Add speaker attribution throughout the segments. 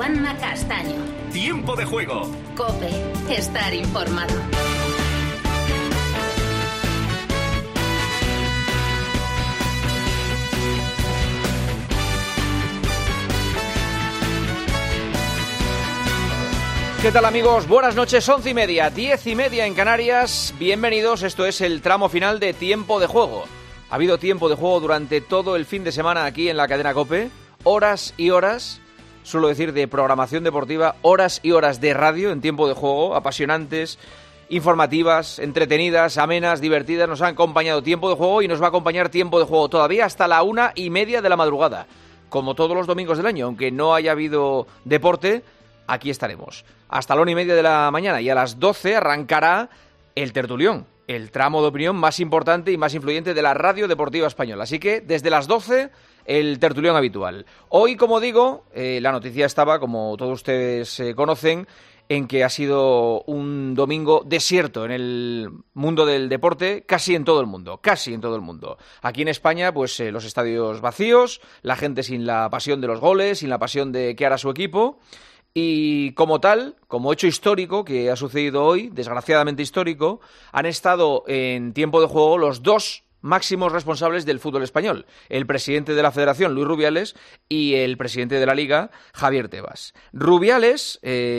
Speaker 1: Juanma Castaño.
Speaker 2: Tiempo de juego.
Speaker 1: COPE. Estar informado.
Speaker 3: ¿Qué tal, amigos? Buenas noches, 11:30, 10:30 en Canarias. Bienvenidos, esto es el tramo final de Tiempo de Juego. Ha habido tiempo de juego durante todo el fin de semana aquí en la cadena COPE. Horas y horas, suelo decir, de programación deportiva, horas y horas de radio en Tiempo de Juego, apasionantes, informativas, entretenidas, amenas, divertidas. Nos ha acompañado Tiempo de Juego y nos va a acompañar Tiempo de Juego todavía hasta la 1:30 de la madrugada. Como todos los domingos del año, aunque no haya habido deporte, aquí estaremos hasta la 1:30 de la mañana y a las 12 arrancará el tertulión, el tramo de opinión más importante y más influyente de la radio deportiva española. Así que desde las 12 el tertulión habitual. Hoy, como digo, la noticia estaba, como todos ustedes conocen, en que ha sido un domingo desierto en el mundo del deporte, casi en todo el mundo. Aquí en España, pues los estadios vacíos, la gente sin la pasión de los goles, sin la pasión de qué hará su equipo. Y como tal, como hecho histórico que ha sucedido hoy, desgraciadamente histórico, han estado en Tiempo de Juego los dos máximos responsables del fútbol español, el presidente de la Federación, Luis Rubiales, y el presidente de la Liga, Javier Tebas. Rubiales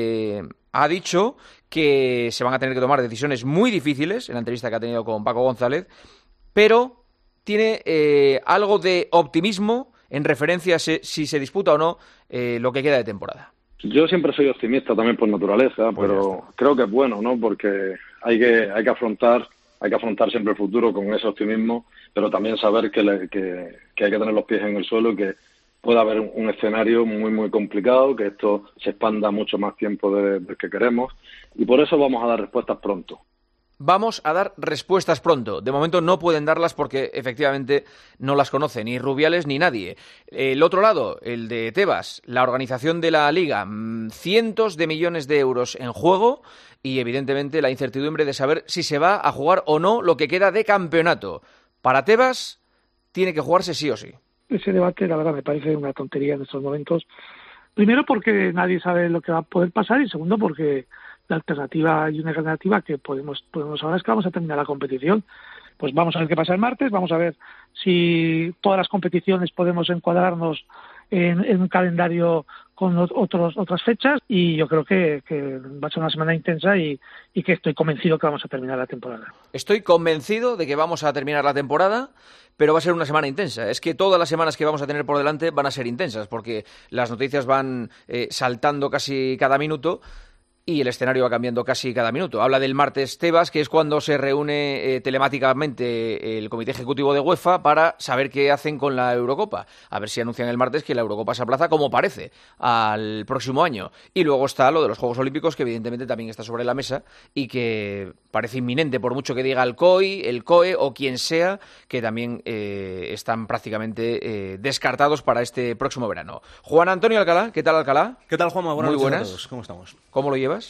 Speaker 3: ha dicho que se van a tener que tomar decisiones muy difíciles en la entrevista que ha tenido con Paco González, pero tiene algo de optimismo en referencia a si se disputa o no lo que queda de temporada.
Speaker 4: Yo siempre soy optimista también por naturaleza, pero creo que es bueno, ¿no? Porque hay que afrontar siempre el futuro con ese optimismo, pero también saber que hay que tener los pies en el suelo y que puede haber un escenario muy, muy complicado, que esto se expanda mucho más tiempo del que queremos, y por eso vamos a dar respuestas pronto.
Speaker 3: Vamos a dar respuestas pronto. De momento no pueden darlas porque efectivamente no las conoce ni Rubiales ni nadie. El otro lado, el de Tebas, la organización de la Liga, cientos de millones de euros en juego y evidentemente la incertidumbre de saber si se va a jugar o no lo que queda de campeonato. Para Tebas tiene que jugarse sí o sí.
Speaker 5: Ese debate, la verdad, me parece una tontería en estos momentos. Primero porque nadie sabe lo que va a poder pasar y segundo porque la alternativa y una alternativa que podemos ahora es que vamos a terminar la competición. Pues vamos a ver qué pasa el martes, vamos a ver si todas las competiciones podemos encuadrarnos en un calendario con otras fechas y yo creo que va a ser una semana intensa y que estoy convencido que vamos a terminar la temporada.
Speaker 3: Estoy convencido de que vamos a terminar la temporada, pero va a ser una semana intensa. Es que todas las semanas que vamos a tener por delante van a ser intensas porque las noticias van saltando casi cada minuto y el escenario va cambiando casi cada minuto. Habla del martes Tebas, que es cuando se reúne telemáticamente el Comité Ejecutivo de UEFA para saber qué hacen con la Eurocopa. A ver si anuncian el martes que la Eurocopa se aplaza, como parece, al próximo año. Y luego está lo de los Juegos Olímpicos, que evidentemente también está sobre la mesa y que parece inminente, por mucho que diga el COI, el COE o quien sea, que también están prácticamente descartados para este próximo verano. Juan Antonio Alcalá, ¿qué tal, Alcalá?
Speaker 6: ¿Qué tal, Juanma?
Speaker 3: Muy buenas.
Speaker 6: A todos. ¿Cómo estamos?
Speaker 3: ¿Cómo lo llevas?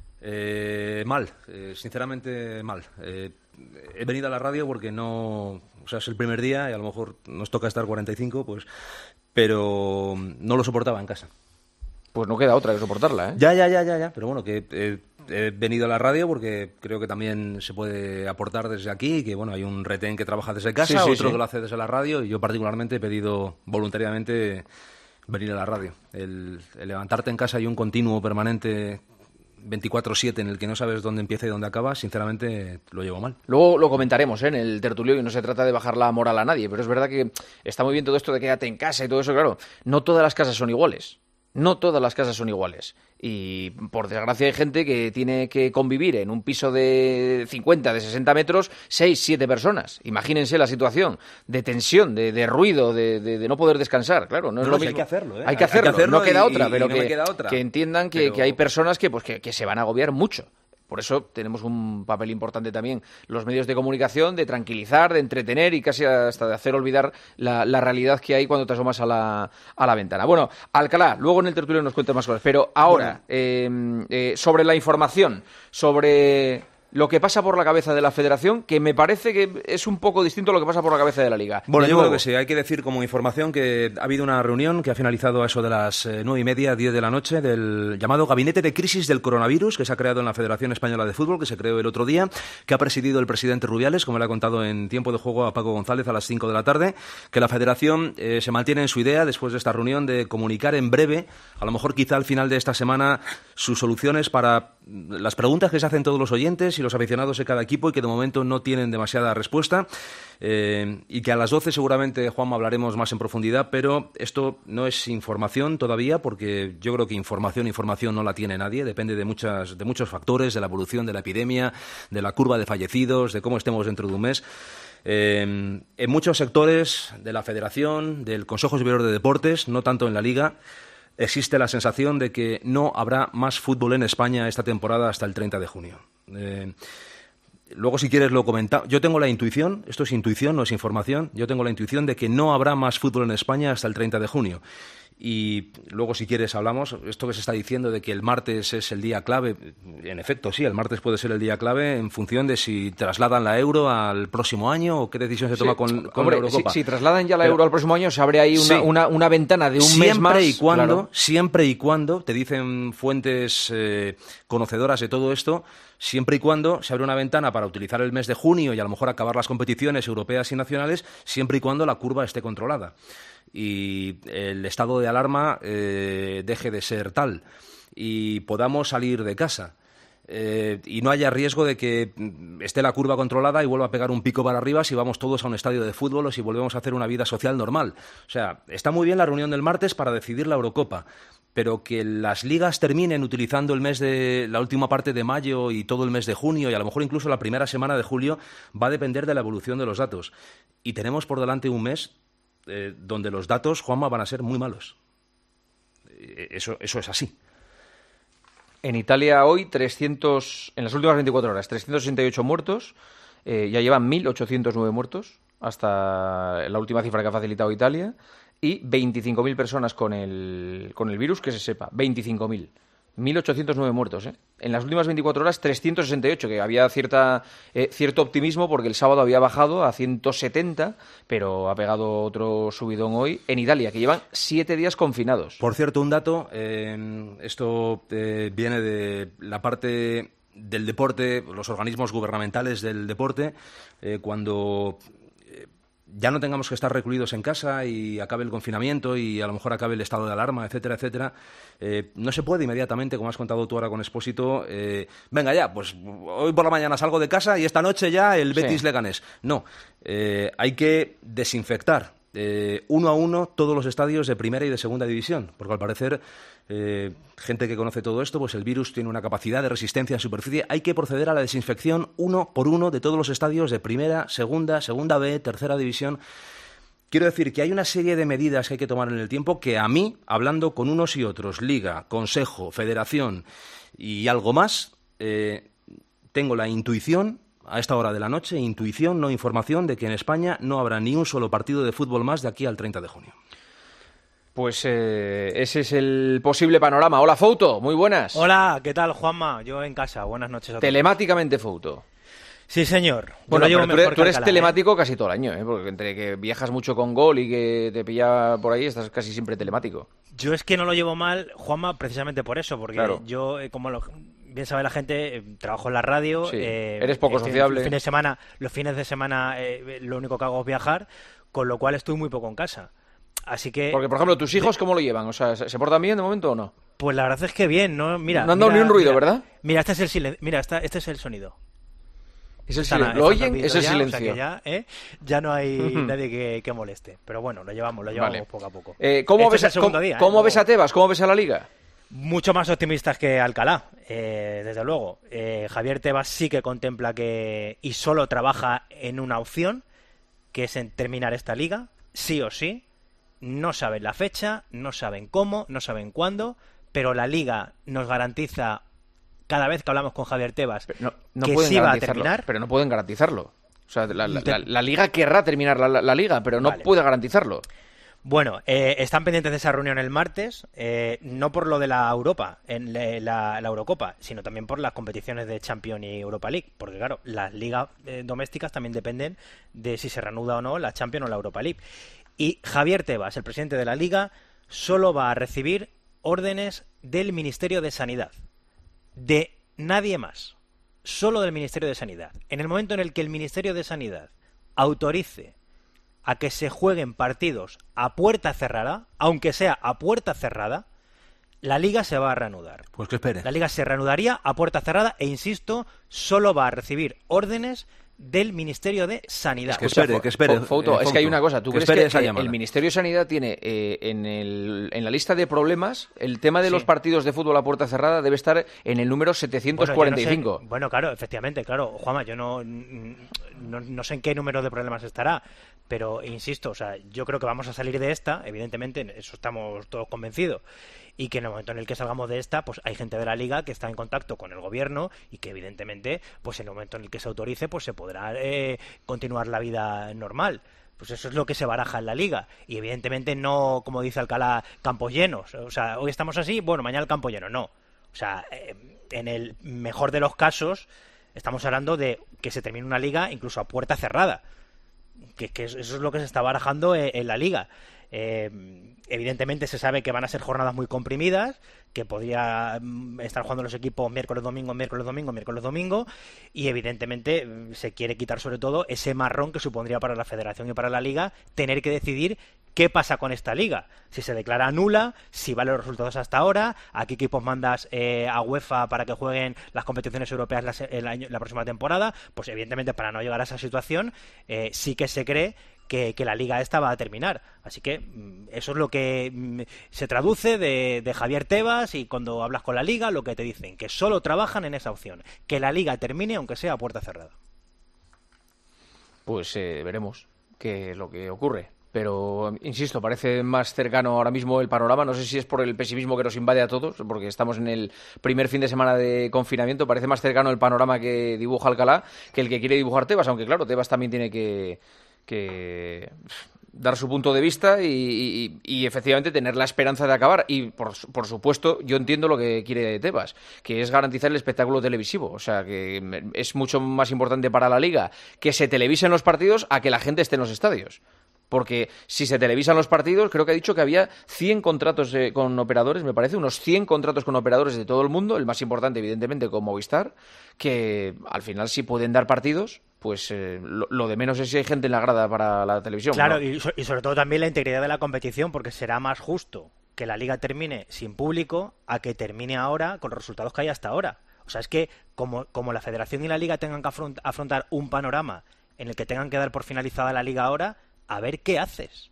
Speaker 6: Mal, sinceramente mal. He venido a la radio porque no, o sea, es el primer día y a lo mejor nos toca estar 45, pues, pero no lo soportaba en casa.
Speaker 3: Pues no queda otra que soportarla, ¿eh?
Speaker 6: Ya, pero bueno, que he venido a la radio porque creo que también se puede aportar desde aquí, que bueno, hay un retén que trabaja desde casa, otro que lo hace desde la radio y yo particularmente he pedido voluntariamente venir a la radio. El levantarte en casa y un continuo permanente 24/7 en el que no sabes dónde empieza y dónde acaba, sinceramente lo llevo mal.
Speaker 3: Luego lo comentaremos en el tertulio y no se trata de bajar la moral a nadie, pero es verdad que está muy bien todo esto de quédate en casa y todo eso, claro. No todas las casas son iguales. No todas las casas son iguales y por desgracia hay gente que tiene que convivir en un piso de 50, de 60 metros, 6, 7 personas. Imagínense la situación de tensión, de ruido, de no poder descansar. Claro, no es lo mismo.
Speaker 6: Hay que hacerlo, ¿eh?
Speaker 3: Hay que hacerlo, no queda otra, pero
Speaker 6: no me queda otra.
Speaker 3: Que entiendan que hay personas que se van a agobiar mucho. Por eso tenemos un papel importante también los medios de comunicación, de tranquilizar, de entretener y casi hasta de hacer olvidar la realidad que hay cuando te asomas a la ventana. Bueno, Alcalá, luego en el tertulio nos cuenta más cosas, pero ahora, sobre la información, sobre lo que pasa por la cabeza de la Federación, que me parece que es un poco distinto a lo que pasa por la cabeza de la Liga.
Speaker 6: Bueno, yo creo que sí. Hay que decir como información que ha habido una reunión que ha finalizado a eso de las 9:30, 10 de la noche, del llamado Gabinete de Crisis del Coronavirus, que se ha creado en la Federación Española de Fútbol, que se creó el otro día, que ha presidido el presidente Rubiales, como le ha contado en Tiempo de Juego a Paco González a las 5 de la tarde, que la Federación se mantiene en su idea, después de esta reunión, de comunicar en breve, a lo mejor quizá al final de esta semana, sus soluciones para las preguntas que se hacen todos los oyentes y los aficionados de cada equipo y que de momento no tienen demasiada respuesta, y que a las 12 seguramente, Juanma, hablaremos más en profundidad, pero esto no es información todavía, porque yo creo que información no la tiene nadie, depende de muchos factores, de la evolución de la epidemia, de la curva de fallecidos, de cómo estemos dentro de un mes. En muchos sectores de la Federación, del Consejo Superior de Deportes, no tanto en la Liga, existe la sensación de que no habrá más fútbol en España esta temporada hasta el 30 de junio. Luego, si quieres, lo comentamos. Yo tengo la intuición, esto es intuición, no es información, yo tengo la intuición de que no habrá más fútbol en España hasta el 30 de junio. Y luego, si quieres, hablamos. Esto que se está diciendo de que el martes es el día clave, en efecto, sí, el martes puede ser el día clave en función de si trasladan la Euro al próximo año o qué decisión se toma con la Eurocopa.
Speaker 3: Si trasladan ya la Euro al próximo año, se abre ahí una ventana de un mes más.
Speaker 6: Siempre y cuando, te dicen fuentes conocedoras de todo esto, siempre y cuando se abre una ventana para utilizar el mes de junio y a lo mejor acabar las competiciones europeas y nacionales, siempre y cuando la curva esté controlada y el estado de alarma deje de ser tal y podamos salir de casa. Y no haya riesgo de que esté la curva controlada y vuelva a pegar un pico para arriba si vamos todos a un estadio de fútbol o si volvemos a hacer una vida social normal. O sea, está muy bien la reunión del martes para decidir la Eurocopa, pero que las ligas terminen utilizando el mes de la última parte de mayo y todo el mes de junio y a lo mejor incluso la primera semana de julio va a depender de la evolución de los datos. Y tenemos por delante un mes donde los datos, Juanma, van a ser muy malos. Eso es así.
Speaker 3: En Italia hoy, en las últimas 24 horas, 368 muertos. Ya llevan 1.809 muertos hasta la última cifra que ha facilitado Italia. Y 25.000 personas con el virus, que se sepa. 25.000. 1.809 muertos, ¿eh? En las últimas 24 horas, 368, que había cierto optimismo porque el sábado había bajado a 170, pero ha pegado otro subidón hoy en Italia, que llevan 7 días confinados.
Speaker 6: Por cierto, un dato, esto viene de la parte del deporte, los organismos gubernamentales del deporte, cuando ya no tengamos que estar recluidos en casa y acabe el confinamiento y a lo mejor acabe el estado de alarma, etcétera, etcétera, no se puede inmediatamente, como has contado tú ahora con Expósito, venga ya, pues hoy por la mañana salgo de casa y esta noche ya el Betis Leganés. No, hay que desinfectar uno a uno todos los estadios de primera y de segunda división, porque al parecer gente que conoce todo esto, pues el virus tiene una capacidad de resistencia en superficie. Hay que proceder a la desinfección uno por uno de todos los estadios de primera, segunda B, tercera división. Quiero decir que hay una serie de medidas que hay que tomar en el tiempo que a mí, hablando con unos y otros, Liga, Consejo, Federación y algo más, tengo la intuición, a esta hora de la noche, intuición, no información, de que en España no habrá ni un solo partido de fútbol más de aquí al 30 de junio.
Speaker 3: Pues ese es el posible panorama. Hola, Fouto, muy buenas.
Speaker 2: Hola, ¿qué tal, Juanma? Yo en casa, buenas noches a todos.
Speaker 3: Telemáticamente, Fouto.
Speaker 2: Sí, señor.
Speaker 3: Bueno, pero tú eres telemático casi todo el año, porque entre que viajas mucho con Gol y que te pilla por ahí, estás casi siempre telemático.
Speaker 2: Yo es que no lo llevo mal, Juanma, precisamente por eso, porque
Speaker 3: claro,
Speaker 2: yo, como bien sabe la gente, trabajo en la radio.
Speaker 3: Sí, eres poco sociable.
Speaker 2: Los fines de semana lo único que hago es viajar, con lo cual estoy muy poco en casa. Así que...
Speaker 3: Porque, por ejemplo, ¿tus hijos cómo lo llevan? O sea, ¿se portan bien de momento o no?
Speaker 2: Pues la verdad es que bien, ¿no? Mira,
Speaker 3: no han dado ni un ruido, ¿verdad?
Speaker 2: Mira, este es el silencio. Mira, este es el sonido.
Speaker 3: Es el silencio. ¿Lo oyen? Es el silencio.
Speaker 2: O sea que ya no hay nadie que moleste. Pero bueno, lo llevamos vale, poco a poco.
Speaker 3: ¿Cómo ves a Tebas? ¿Cómo ves a la Liga?
Speaker 2: Mucho más optimistas que Alcalá, desde luego. Javier Tebas sí que contempla y solo trabaja en una opción, que es en terminar esta liga, sí o sí. No saben la fecha, no saben cómo, no saben cuándo, pero la liga nos garantiza, cada vez que hablamos con Javier Tebas, que sí va a terminar.
Speaker 3: Pero no pueden garantizarlo. O sea, la liga querrá terminar la liga, pero no puede garantizarlo.
Speaker 2: Bueno, están pendientes de esa reunión el martes, no por lo de la Europa, en la Eurocopa, sino también por las competiciones de Champions y Europa League, porque claro, las ligas domésticas también dependen de si se reanuda o no la Champions o la Europa League. Y Javier Tebas, el presidente de la Liga, solo va a recibir órdenes del Ministerio de Sanidad, de nadie más, solo del Ministerio de Sanidad. En el momento en el que el Ministerio de Sanidad autorice a que se jueguen partidos a puerta cerrada, aunque sea a puerta cerrada, la Liga se va a reanudar.
Speaker 6: Pues que espere.
Speaker 2: La Liga se reanudaría a puerta cerrada e, insisto, solo va a recibir órdenes del Ministerio de Sanidad.
Speaker 6: Que espere.
Speaker 3: Fouto, es que hay una cosa. ¿Tú crees que
Speaker 6: el
Speaker 3: Ministerio de Sanidad tiene en la lista de problemas el tema de los partidos de fútbol a puerta cerrada debe estar en el número 745?
Speaker 2: Bueno, claro, efectivamente, claro. Juanma, yo no sé en qué número de problemas estará, pero insisto, o sea, yo creo que vamos a salir de esta, evidentemente, eso estamos todos convencidos, y que en el momento en el que salgamos de esta, pues hay gente de la Liga que está en contacto con el gobierno y que evidentemente, pues en el momento en el que se autorice, pues se podrá continuar la vida normal. Pues eso es lo que se baraja en la Liga. Y evidentemente no, como dice Alcalá, campos llenos. O sea, hoy estamos así, bueno, mañana el campo lleno. No. O sea, en el mejor de los casos, estamos hablando de que se termine una Liga incluso a puerta cerrada. Que eso es lo que se está barajando en la Liga. Evidentemente se sabe que van a ser jornadas muy comprimidas, que podría estar jugando los equipos miércoles, domingo, y evidentemente se quiere quitar sobre todo ese marrón que supondría para la Federación y para la Liga tener que decidir qué pasa con esta Liga, si se declara nula, si valen los resultados hasta ahora, a qué equipos mandas a UEFA para que jueguen las competiciones europeas la próxima temporada. Pues evidentemente para no llegar a esa situación sí que se cree que la Liga esta va a terminar. Así que eso es lo que se traduce de Javier Tebas, y cuando hablas con la Liga lo que te dicen, que solo trabajan en esa opción, que la Liga termine aunque sea a puerta cerrada.
Speaker 3: Pues veremos qué es lo que ocurre. Pero, insisto, parece más cercano ahora mismo el panorama. No sé si es por el pesimismo que nos invade a todos, porque estamos en el primer fin de semana de confinamiento. Parece más cercano el panorama que dibuja Alcalá que el que quiere dibujar Tebas, aunque claro, Tebas también tiene que dar su punto de vista y efectivamente tener la esperanza de acabar. Y por supuesto yo entiendo lo que quiere Tebas, que es garantizar el espectáculo televisivo. O sea, que es mucho más importante para la Liga que se televisen los partidos a que la gente esté en los estadios. Porque si se televisan los partidos, creo que ha dicho que había 100 contratos con operadores, me parece, unos 100 contratos con operadores de todo el mundo, el más importante evidentemente con Movistar, que al final si pueden dar partidos, pues lo de menos es si hay gente en la grada para la televisión.
Speaker 2: Claro,
Speaker 3: ¿no?
Speaker 2: y sobre todo también la integridad de la competición, porque será más justo que la Liga termine sin público a que termine ahora con los resultados que hay hasta ahora. O sea, es que como la Federación y la Liga tengan que afrontar un panorama en el que tengan que dar por finalizada la Liga ahora, a ver qué haces,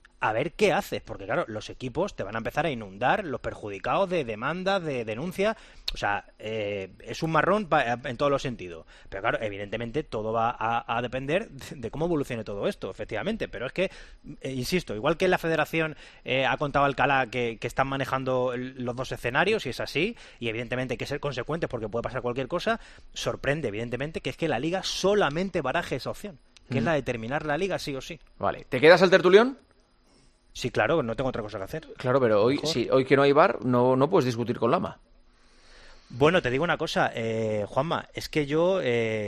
Speaker 2: porque claro, los equipos te van a empezar a inundar, los perjudicados de demandas, de denuncias. O sea, es un marrón en todos los sentidos, pero claro, evidentemente todo va a depender de cómo evolucione todo esto, efectivamente. Pero es que, insisto, igual que la Federación ha contado Alcalá que están manejando los dos escenarios, y es así, y evidentemente hay que ser consecuentes porque puede pasar cualquier cosa, sorprende evidentemente que es que la Liga solamente baraje esa opción, que es la de terminar la Liga sí o sí.
Speaker 3: Vale, ¿te quedas al tertulión?
Speaker 2: Sí, claro, no tengo otra cosa que hacer.
Speaker 3: Claro, pero hoy que no hay VAR, no puedes discutir con Lama.
Speaker 2: Bueno, te digo una cosa, Juanma, es que yo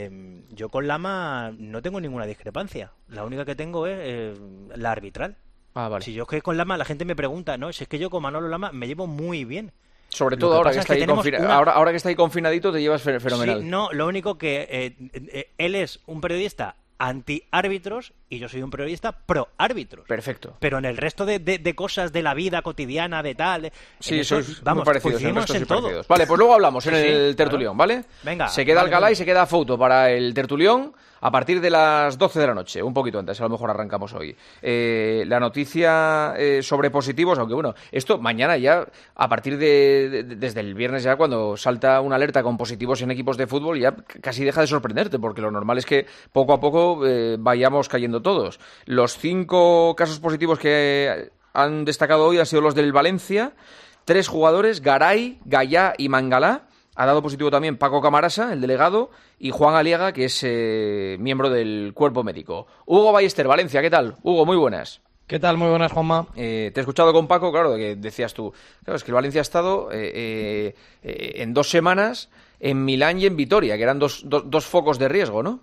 Speaker 2: con Lama no tengo ninguna discrepancia. La única que tengo es la arbitral.
Speaker 3: Ah, vale.
Speaker 2: Si yo es que con Lama la gente me pregunta, ¿no? Si es que yo con Manolo Lama me llevo muy bien.
Speaker 3: Sobre todo ahora que está ahí ahora que está ahí confinadito te llevas fenomenal.
Speaker 2: Sí, no, lo único que él es un periodista anti-árbitros y yo soy un periodista pro-árbitros.
Speaker 3: Perfecto.
Speaker 2: Pero en el resto de cosas de la vida cotidiana, de tal...
Speaker 3: Sí,
Speaker 2: vamos, coincidimos en todo.
Speaker 3: Vale, pues luego hablamos en el tertulión,
Speaker 2: claro.
Speaker 3: ¿vale?
Speaker 2: Venga.
Speaker 3: Se queda Alcalá y se queda Fouto para el tertulión a partir de las 12 de la noche, un poquito antes, a lo mejor arrancamos hoy. La noticia sobre positivos, aunque bueno, esto mañana ya, a partir desde el viernes ya, cuando salta una alerta con positivos en equipos de fútbol, ya casi deja de sorprenderte, porque lo normal es que poco a poco vayamos cayendo todos. Los 5 casos positivos que han destacado hoy han sido los del Valencia, 3 jugadores, Garay, Gallá y Mangalá. Ha dado positivo también Paco Camarasa, el delegado, y Juan Aliaga, que es miembro del cuerpo médico. Hugo Ballester, Valencia, ¿qué tal? Hugo, muy buenas.
Speaker 7: ¿Qué tal? Muy buenas, Juanma.
Speaker 3: Te he escuchado con Paco, claro, que decías tú, claro, es que el Valencia ha estado en 2 semanas en Milán y en Vitoria, que eran dos focos de riesgo, ¿no?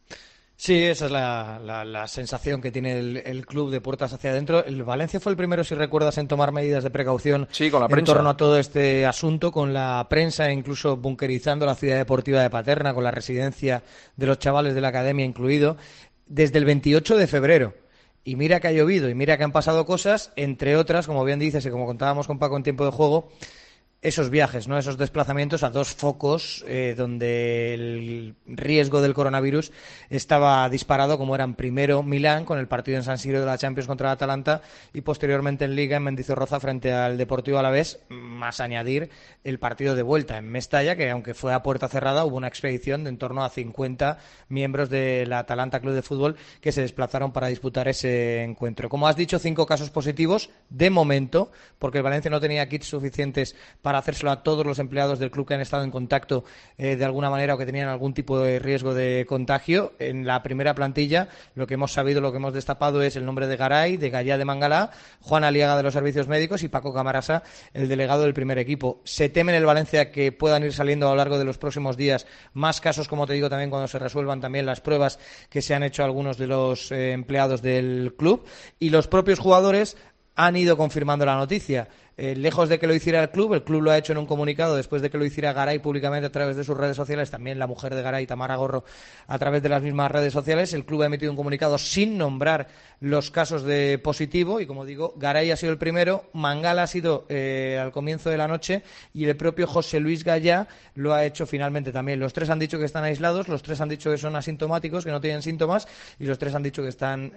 Speaker 7: Sí, esa es la sensación que tiene el club de puertas hacia adentro. El Valencia fue el primero, si recuerdas, en tomar medidas de precaución
Speaker 3: con la prensa,
Speaker 7: en torno a todo este asunto, con la prensa, incluso bunkerizando la ciudad deportiva de Paterna, con la residencia de los chavales de la academia incluido, desde el 28 de febrero. Y mira que ha llovido, y mira que han pasado cosas, entre otras, como bien dices y como contábamos con Paco en tiempo de juego, esos viajes, ¿no? Esos desplazamientos a 2 focos donde el riesgo del coronavirus estaba disparado, como eran primero Milán, con el partido en San Siro de la Champions contra el Atalanta, y posteriormente en Liga en Mendizorroza frente al Deportivo Alavés, más añadir el partido de vuelta en Mestalla, que aunque fue a puerta cerrada, hubo una expedición de en torno a 50 miembros del Atalanta Club de Fútbol que se desplazaron para disputar ese encuentro. Como has dicho, 5 casos positivos de momento, porque el Valencia no tenía kits suficientes para hacérselo a todos los empleados del club que han estado en contacto de alguna manera o que tenían algún tipo de riesgo de contagio. En la primera plantilla lo que hemos sabido, lo que hemos destapado es el nombre de Garay, de Gallá de Mangalá, Juan Aliaga de los servicios médicos y Paco Camarasa, el delegado del primer equipo. Se teme en el Valencia que puedan ir saliendo a lo largo de los próximos días más casos, como te digo, también cuando se resuelvan también las pruebas que se han hecho algunos de los empleados del club, y los propios jugadores han ido confirmando la noticia. Lejos de que lo hiciera el club lo ha hecho en un comunicado después de que lo hiciera Garay públicamente a través de sus redes sociales, también la mujer de Garay, Tamara Gorro, a través de las mismas redes sociales. El club ha emitido un comunicado sin nombrar los casos de positivo y, como digo, Garay ha sido el primero, Mangala ha sido al comienzo de la noche y el propio José Luis Gallá lo ha hecho finalmente también. Los 3 han dicho que están aislados, los 3 han dicho que son asintomáticos, que no tienen síntomas, y los 3 han dicho que están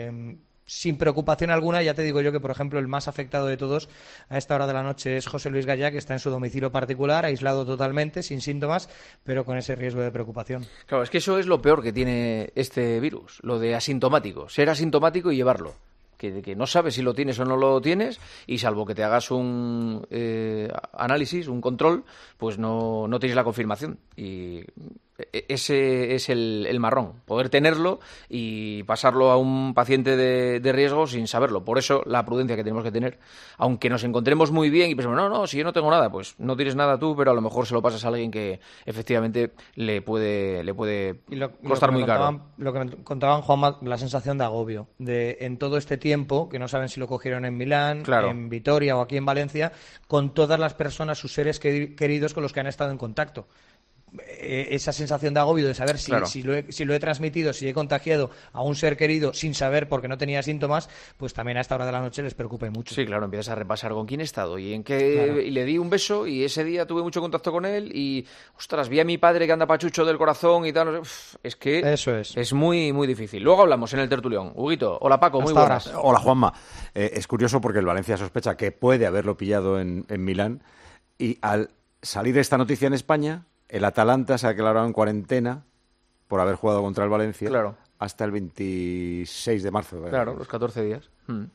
Speaker 7: sin preocupación alguna. Ya te digo yo que, por ejemplo, el más afectado de todos a esta hora de la noche es José Luis Gallá, que está en su domicilio particular, aislado totalmente, sin síntomas, pero con ese riesgo de preocupación.
Speaker 3: Claro, es que eso es lo peor que tiene este virus, lo de asintomático, ser asintomático y llevarlo. Que no sabes si lo tienes o no lo tienes, y salvo que te hagas un análisis, un control, pues no tienes la confirmación. Y ese es el marrón, poder tenerlo y pasarlo a un paciente de riesgo sin saberlo. Por eso la prudencia que tenemos que tener, aunque nos encontremos muy bien y pensemos, no, si yo no tengo nada, pues no tienes nada tú, pero a lo mejor se lo pasas a alguien que efectivamente le puede costar muy caro.
Speaker 7: Lo que me contaban, Juanma, la sensación de agobio, de en todo este tiempo, que no saben si lo cogieron en Milán,
Speaker 3: claro,
Speaker 7: en Vitoria o aquí en Valencia, con todas las personas, sus seres queridos con los que han estado en contacto. Esa sensación de agobio de saber si lo he transmitido, si he contagiado a un ser querido sin saber porque no tenía síntomas, pues también a esta hora de la noche les preocupa mucho.
Speaker 3: Sí, claro, empiezas a repasar con quién he estado y en qué, claro, y le di un beso y ese día tuve mucho contacto con él y, ostras, vi a mi padre que anda pachucho del corazón y tal. Es que
Speaker 7: eso es
Speaker 3: muy, muy difícil. Luego hablamos en el tertulión. Huguito, hola Paco, muy buenas.
Speaker 8: Hola Juanma. Es curioso porque el Valencia sospecha que puede haberlo pillado en Milán, y al salir esta noticia en España, el Atalanta se ha declarado en cuarentena por haber jugado contra el Valencia,
Speaker 3: claro,
Speaker 8: hasta el 26 de marzo.
Speaker 3: Claro, los 14 días.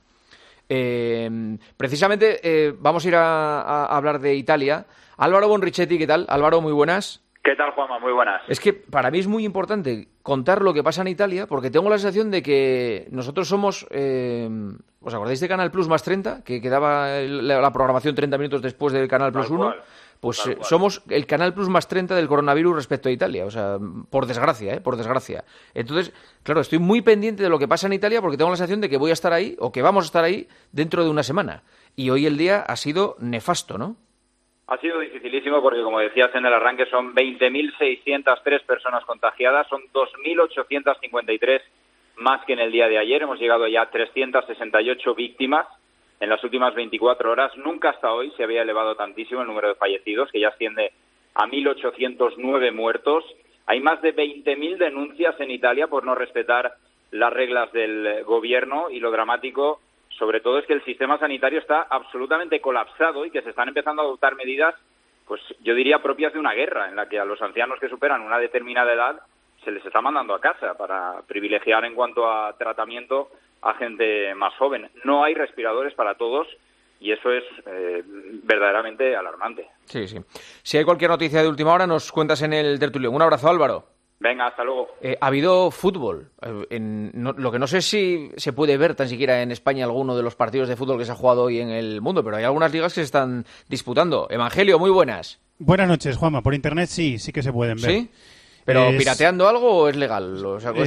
Speaker 3: Precisamente vamos a ir a hablar de Italia. Álvaro Bonrichetti, ¿qué tal? Álvaro, muy buenas.
Speaker 9: ¿Qué tal, Juanma? Muy buenas.
Speaker 3: Es que para mí es muy importante contar lo que pasa en Italia, porque tengo la sensación de que nosotros somos... ¿os acordáis de Canal Plus más 30? Que quedaba la programación 30 minutos después del Canal Plus 1. Pues somos el Canal Plus más 30 del coronavirus respecto a Italia. O sea, por desgracia, por desgracia. Entonces, claro, estoy muy pendiente de lo que pasa en Italia porque tengo la sensación de que voy a estar ahí, o que vamos a estar ahí, dentro de una semana. Y hoy el día ha sido nefasto, ¿no?
Speaker 9: Ha sido dificilísimo porque, como decías en el arranque, son 20.603 personas contagiadas, son 2.853 más que en el día de ayer. Hemos llegado ya a 368 víctimas en las últimas 24 horas. Nunca hasta hoy se había elevado tantísimo el número de fallecidos, que ya asciende a 1.809 muertos. Hay más de 20.000 denuncias en Italia por no respetar las reglas del gobierno, y lo dramático, sobre todo, es que el sistema sanitario está absolutamente colapsado y que se están empezando a adoptar medidas, pues yo diría propias de una guerra, en la que a los ancianos que superan una determinada edad se les está mandando a casa para privilegiar en cuanto a tratamiento a gente más joven. No hay respiradores para todos y eso es verdaderamente alarmante.
Speaker 3: Sí. Si hay cualquier noticia de última hora, nos cuentas en el tertulión. Un abrazo, Álvaro.
Speaker 9: Venga, hasta luego.
Speaker 3: Ha habido fútbol. Lo que no sé si se puede ver tan siquiera en España alguno de los partidos de fútbol que se ha jugado hoy en el mundo, pero hay algunas ligas que se están disputando. Evangelio, muy buenas.
Speaker 10: Buenas noches, Juanma. Por internet sí que se pueden ver.
Speaker 3: ¿Sí? ¿Pero pirateando algo o es legal? O sea,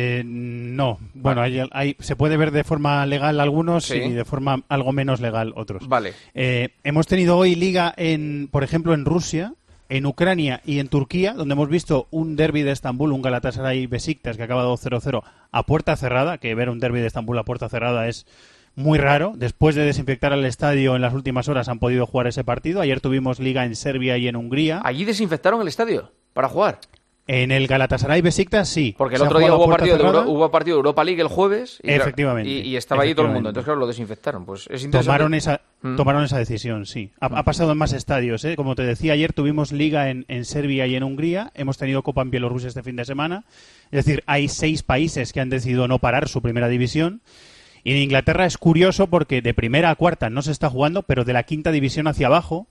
Speaker 10: no. Bueno, se puede ver de forma legal algunos y de forma algo menos legal otros.
Speaker 3: Vale.
Speaker 10: Hemos tenido hoy liga, por ejemplo, en Rusia, en Ucrania y en Turquía, donde hemos visto un derbi de Estambul, un Galatasaray Besiktas que ha acabado 0-0 a puerta cerrada, que ver un derbi de Estambul a puerta cerrada es muy raro. Después de desinfectar el estadio en las últimas horas han podido jugar ese partido. Ayer tuvimos liga en Serbia y en Hungría.
Speaker 3: ¿Allí desinfectaron el estadio para jugar?
Speaker 10: En el Galatasaray Besiktas sí.
Speaker 3: Porque el otro día hubo partido de Europa League el jueves.
Speaker 10: Efectivamente.
Speaker 3: Y estaba allí todo el mundo. Entonces, claro, lo desinfectaron. Pues es interesante.
Speaker 10: Tomaron esa decisión, sí. Ha pasado en más estadios. Como te decía, ayer tuvimos liga en Serbia y en Hungría. Hemos tenido Copa en Bielorrusia este fin de semana. Es decir, hay 6 países que han decidido no parar su primera división. Y en Inglaterra es curioso porque de primera a cuarta no se está jugando, pero de la quinta división hacia abajo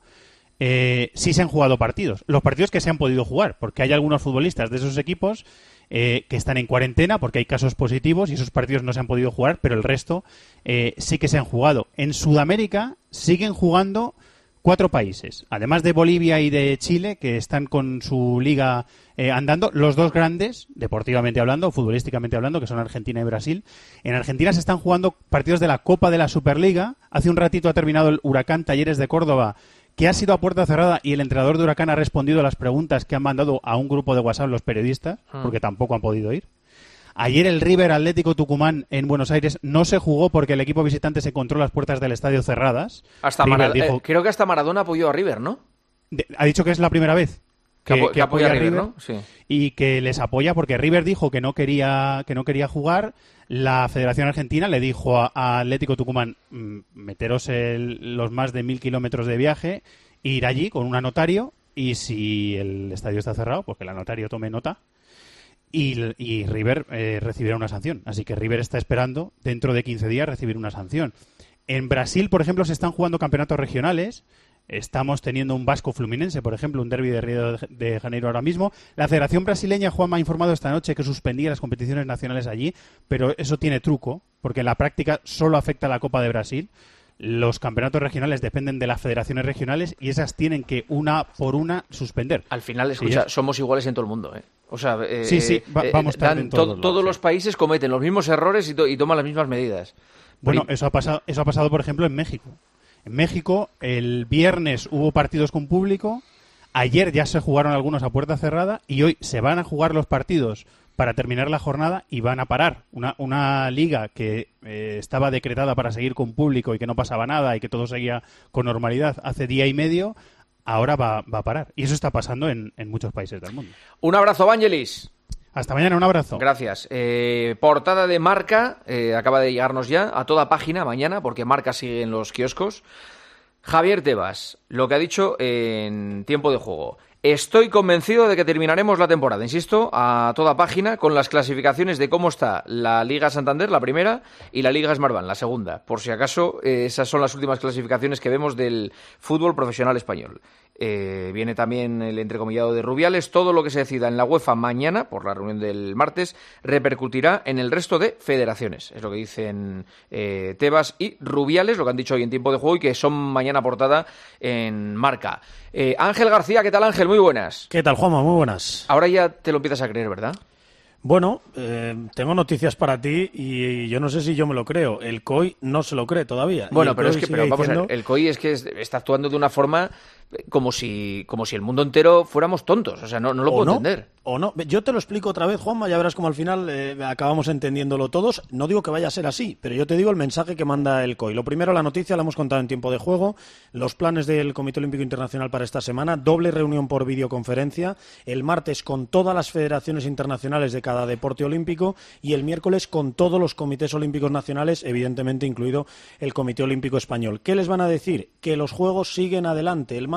Speaker 10: sí se han jugado partidos. Los partidos que se han podido jugar, porque hay algunos futbolistas de esos equipos que están en cuarentena porque hay casos positivos y esos partidos no se han podido jugar, pero el resto sí que se han jugado. En Sudamérica siguen jugando 4 países, además de Bolivia y de Chile, que están con su liga andando. Los 2 grandes, deportivamente hablando, futbolísticamente hablando, que son Argentina y Brasil. En Argentina se están jugando partidos de la Copa de la Superliga. Hace un ratito ha terminado el Huracán Talleres de Córdoba, que ha sido a puerta cerrada, y el entrenador de Huracán ha respondido a las preguntas que han mandado a un grupo de WhatsApp los periodistas, porque tampoco han podido ir. Ayer el River Atlético Tucumán en Buenos Aires no se jugó porque el equipo visitante se encontró las puertas del estadio cerradas.
Speaker 3: Creo que hasta Maradona apoyó a River, ¿no?
Speaker 10: Ha dicho que es la primera vez que apoya a River,
Speaker 3: ¿no? Sí.
Speaker 10: Y que les apoya porque River dijo que no quería jugar. La Federación Argentina le dijo a Atlético Tucumán: meteros los más de 1.000 kilómetros de viaje, ir allí con un anotario, y si el estadio está cerrado, pues que el anotario tome nota. Y River recibirá una sanción. Así que River está esperando dentro de 15 días recibir una sanción. En Brasil, por ejemplo, se están jugando campeonatos regionales. Estamos teniendo un Vasco Fluminense, por ejemplo, un derbi de Río de Janeiro ahora mismo. La Federación Brasileña, Juanma, ha informado esta noche que suspendía las competiciones nacionales allí, pero eso tiene truco, porque en la práctica solo afecta a la Copa de Brasil. Los campeonatos regionales dependen de las federaciones regionales y esas tienen que una por una suspender.
Speaker 3: Al final, escucha, somos iguales en todo el mundo, ¿eh? O sea,
Speaker 10: vamos en
Speaker 3: todos los países cometen los mismos errores y toman las mismas medidas.
Speaker 10: Bueno, eso ha pasado, por ejemplo, en México. En México, el viernes hubo partidos con público, ayer ya se jugaron algunos a puerta cerrada y hoy se van a jugar los partidos para terminar la jornada y van a parar. Una liga que estaba decretada para seguir con público y que no pasaba nada y que todo seguía con normalidad hace día y medio, ahora va a parar. Y eso está pasando en muchos países del mundo.
Speaker 3: Un abrazo, Vangelis.
Speaker 10: Hasta mañana, un abrazo.
Speaker 3: Gracias. Portada de Marca, acaba de llegarnos ya a toda página mañana, porque Marca sigue en los kioscos. Javier Tebas, lo que ha dicho en Tiempo de Juego. Estoy convencido de que terminaremos la temporada, insisto, a toda página, con las clasificaciones de cómo está la Liga Santander, la primera, y la Liga Smartbank, la segunda. Por si acaso, esas son las últimas clasificaciones que vemos del fútbol profesional español. Viene también el entrecomillado de Rubiales. Todo lo que se decida en la UEFA mañana, por la reunión del martes, repercutirá en el resto de federaciones. Es lo que dicen Tebas y Rubiales, lo que han dicho hoy en Tiempo de Juego y que son mañana portada en Marca. Ángel García, ¿qué tal, Ángel? Muy buenas.
Speaker 11: ¿Qué tal, Juanma? Muy buenas.
Speaker 3: Ahora ya te lo empiezas a creer, ¿verdad?
Speaker 11: Bueno, tengo noticias para ti y yo no sé si yo me lo creo. El COI no se lo cree todavía.
Speaker 3: Bueno, pero vamos a ver, el COI es que está actuando de una forma como si el mundo entero fuéramos tontos. O sea, no lo puedo entender.
Speaker 11: O no. Yo te lo explico otra vez, Juanma, ya verás como al final acabamos entendiéndolo todos. No digo que vaya a ser así, pero yo te digo el mensaje que manda el COI. Lo primero, la noticia la hemos contado en Tiempo de Juego. Los planes del Comité Olímpico Internacional para esta semana. Doble reunión por videoconferencia. El martes con todas las federaciones internacionales de cada deporte olímpico y el miércoles con todos los comités olímpicos nacionales, evidentemente incluido el Comité Olímpico Español. ¿Qué les van a decir? Que los Juegos siguen adelante. El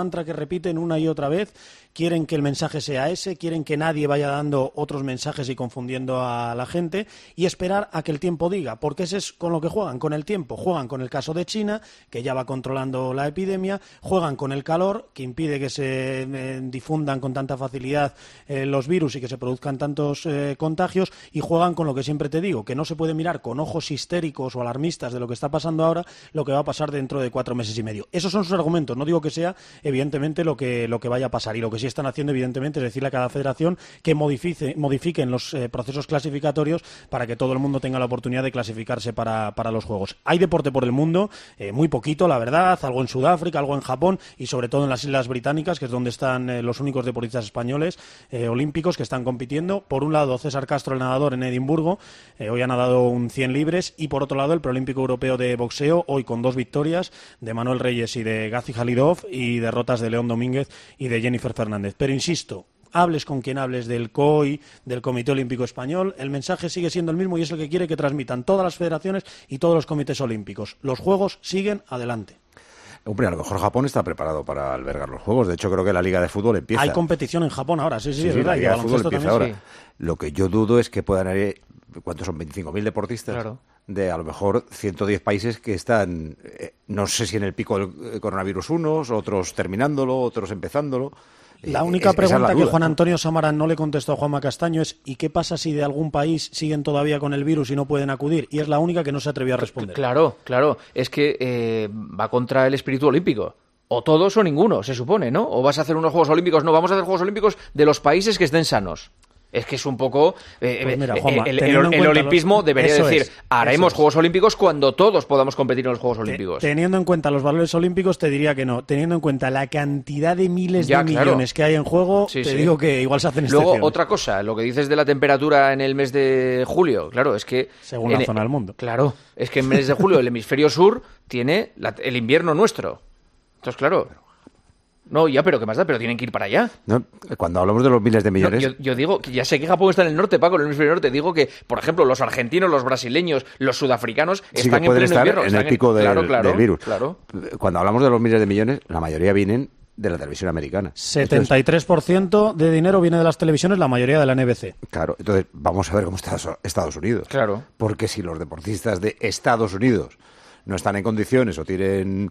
Speaker 11: mantra que repiten una y otra vez. Quieren que el mensaje sea ese, quieren que nadie vaya dando otros mensajes y confundiendo a la gente, y esperar a que el tiempo diga, porque ese es con lo que juegan, con el tiempo. Juegan con el caso de China, que ya va controlando la epidemia, juegan con el calor, que impide que se difundan con tanta facilidad los virus y que se produzcan tantos contagios, y juegan con lo que siempre te digo, que no se puede mirar con ojos histéricos o alarmistas de lo que está pasando ahora, lo que va a pasar dentro de 4 meses y medio. Esos son sus argumentos. No digo que sea, evidentemente, lo que vaya a pasar, y lo que sí están haciendo, evidentemente, es decirle a cada federación que modifiquen los procesos clasificatorios para que todo el mundo tenga la oportunidad de clasificarse para los Juegos. Hay deporte por el mundo, muy poquito, la verdad, algo en Sudáfrica, algo en Japón y sobre todo en las Islas Británicas, que es donde están los únicos deportistas españoles olímpicos que están compitiendo. Por un lado, César Castro, el nadador, en Edimburgo, hoy ha nadado un 100 libres, y por otro lado, el preolímpico europeo de boxeo, hoy con 2 victorias de Manuel Reyes y de Gazi Halilov, y derrotas de León Domínguez y de Jennifer Fernández. Pero insisto, hables con quien hables del COI, del Comité Olímpico Español, el mensaje sigue siendo el mismo, y es el que quiere que transmitan todas las federaciones y todos los comités olímpicos. Los Juegos siguen adelante.
Speaker 8: Hombre, a lo mejor Japón está preparado para albergar los Juegos. De hecho, creo que la Liga de Fútbol empieza.
Speaker 11: Hay competición en Japón ahora, sí, es verdad.
Speaker 8: La Liga de Fútbol empieza ahora.
Speaker 11: Sí.
Speaker 8: Lo que yo dudo es que puedan haber, ¿cuántos son? 25.000 deportistas.
Speaker 3: Claro.
Speaker 8: De a lo mejor 110 países que están, no sé si en el pico del coronavirus unos, otros terminándolo, otros empezándolo.
Speaker 11: La única pregunta que Juan Antonio Samaranch no le contestó a Juanma Castaño es ¿y qué pasa si de algún país siguen todavía con el virus y no pueden acudir? Y es la única que no se atrevió a responder.
Speaker 3: Claro, es que va contra el espíritu olímpico. O todos o ninguno, se supone, ¿no? O vas a hacer unos Juegos Olímpicos. No, vamos a hacer Juegos Olímpicos de los países que estén sanos. Es que es un poco...
Speaker 11: Pues mira, Juanma,
Speaker 3: el olimpismo debería decir, haremos Juegos Olímpicos cuando todos podamos competir en los Juegos Olímpicos.
Speaker 11: Teniendo en cuenta los valores olímpicos, te diría que no. Teniendo en cuenta la cantidad de miles de millones que hay en juego, digo que igual se hacen excepciones.
Speaker 3: Luego, otra cosa, lo que dices de la temperatura en el mes de julio, claro, es que...
Speaker 11: Según la zona del mundo.
Speaker 3: Claro, es que en el mes de julio el hemisferio sur tiene el invierno nuestro. Entonces, claro... No, ya, pero ¿qué más da? Pero tienen que ir para allá.
Speaker 8: No, cuando hablamos de los miles de millones...
Speaker 3: No, yo digo, que ya sé que Japón está en el norte, Paco, en el hemisferio norte. Digo que, por ejemplo, los argentinos, los brasileños, los sudafricanos están en pleno invierno.
Speaker 8: En el pico del virus.
Speaker 3: Claro.
Speaker 8: Cuando hablamos de los miles de millones, la mayoría vienen de la televisión americana.
Speaker 11: 73% de dinero viene de las televisiones, la mayoría de la NBC.
Speaker 8: Claro, entonces vamos a ver cómo está Estados Unidos.
Speaker 3: Claro.
Speaker 8: Porque si los deportistas de Estados Unidos no están en condiciones o tienen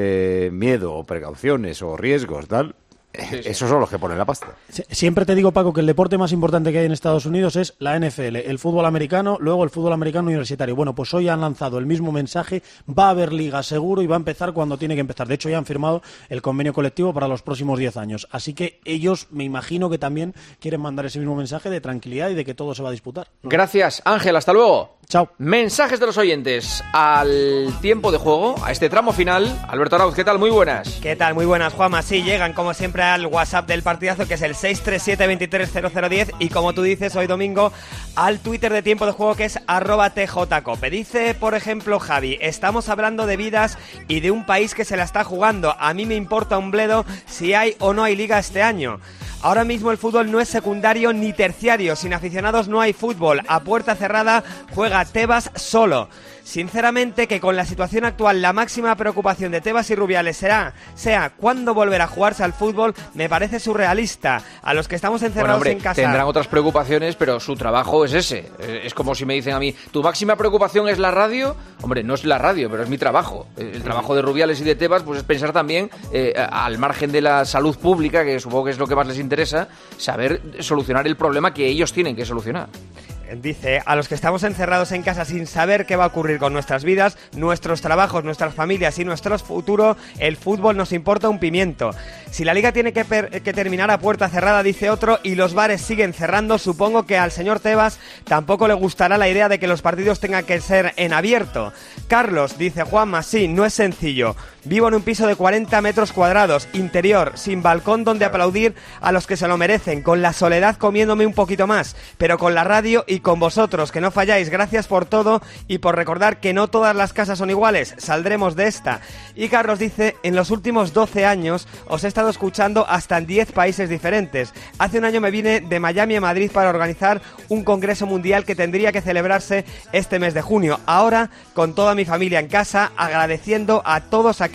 Speaker 8: miedo o precauciones o riesgos, tal... Esos son los que ponen la pasta.
Speaker 11: Siempre te digo, Paco, que el deporte más importante que hay en Estados Unidos es la NFL, el fútbol americano, luego el fútbol americano universitario. Bueno, pues hoy han lanzado el mismo mensaje, va a haber liga seguro y va a empezar cuando tiene que empezar. De hecho, ya han firmado el convenio colectivo para los próximos 10 años. Así que ellos, me imagino que también quieren mandar ese mismo mensaje de tranquilidad y de que todo se va a disputar.
Speaker 3: Gracias, Ángel, hasta luego.
Speaker 11: Chao.
Speaker 3: Mensajes de los oyentes al tiempo de juego, a este tramo final. Alberto Arauz, ¿qué tal? Muy buenas.
Speaker 12: ¿Qué tal? Muy buenas, Juanma. Sí, llegan como siempre al WhatsApp del partidazo, que es el 637-230010, y como tú dices, hoy domingo al Twitter de tiempo de juego, que es @tjcope. Dice, por ejemplo, Javi, estamos hablando de vidas y de un país que se la está jugando. A mí me importa un bledo si hay o no hay liga este año. Ahora mismo el fútbol no es secundario ni terciario. Sin aficionados no hay fútbol. A puerta cerrada juega Tebas solo. Sinceramente, que con la situación actual la máxima preocupación de Tebas y Rubiales sea cuándo volver a jugarse al fútbol, me parece surrealista. A los que estamos encerrados en casa...
Speaker 3: Tendrán otras preocupaciones, pero su trabajo es ese. Es como si me dicen a mí, ¿tu máxima preocupación es la radio? Hombre, no es la radio, pero es mi trabajo. El trabajo de Rubiales y de Tebas pues es pensar también, al margen de la salud pública, que supongo que es lo que más les interesa, saber solucionar el problema que ellos tienen que solucionar.
Speaker 12: Dice, a los que estamos encerrados en casa sin saber qué va a ocurrir con nuestras vidas, nuestros trabajos, nuestras familias y nuestro futuro, el fútbol nos importa un pimiento. Si la liga tiene que terminar a puerta cerrada, dice otro, y los bares siguen cerrando, supongo que al señor Tebas tampoco le gustará la idea de que los partidos tengan que ser en abierto. Carlos, dice Juanma, sí, no es sencillo. Vivo en un piso de 40 metros cuadrados, interior, sin balcón donde aplaudir a los que se lo merecen, con la soledad comiéndome un poquito más, pero con la radio y con vosotros, que no falláis. Gracias por todo y por recordar que no todas las casas son iguales. Saldremos de esta. Y Carlos dice, en los últimos 12 años os he estado escuchando hasta en 10 países diferentes. Hace un año me vine de Miami a Madrid para organizar un congreso mundial que tendría que celebrarse este mes de junio. Ahora, con toda mi familia en casa, agradeciendo a todos aquellos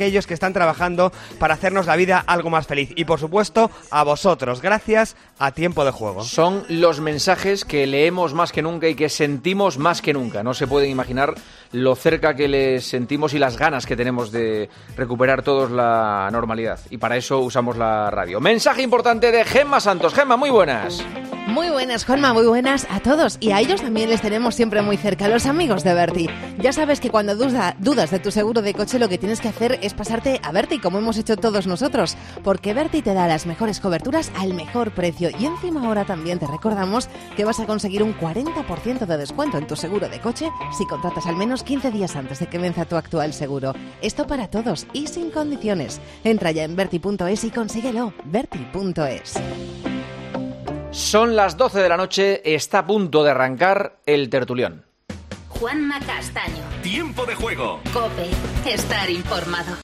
Speaker 12: aquellos que están trabajando para hacernos la vida algo más feliz. Y por supuesto, a vosotros, gracias a Tiempo de Juego.
Speaker 3: Son los mensajes que leemos más que nunca y que sentimos más que nunca. No se pueden imaginar lo cerca que les sentimos y las ganas que tenemos de recuperar todos la normalidad. Y para eso usamos la radio. Mensaje importante de Gemma Santos. Gemma, muy buenas.
Speaker 13: Muy buenas, Juanma, muy buenas a todos. Y a ellos también les tenemos siempre muy cerca, los amigos de Berti. Ya sabes que cuando dudas de tu seguro de coche, lo que tienes que hacer es pasarte a Berti, como hemos hecho todos nosotros. Porque Berti te da las mejores coberturas al mejor precio. Y encima ahora también te recordamos que vas a conseguir un 40% de descuento en tu seguro de coche si contratas al menos 15 días antes de que venza tu actual seguro. Esto para todos y sin condiciones. Entra ya en Berti.es y consíguelo. Berti.es.
Speaker 3: Son las 12 de la noche, está a punto de arrancar el tertulión.
Speaker 1: Juanma Castaño.
Speaker 14: Tiempo de Juego.
Speaker 1: COPE. Estar informado.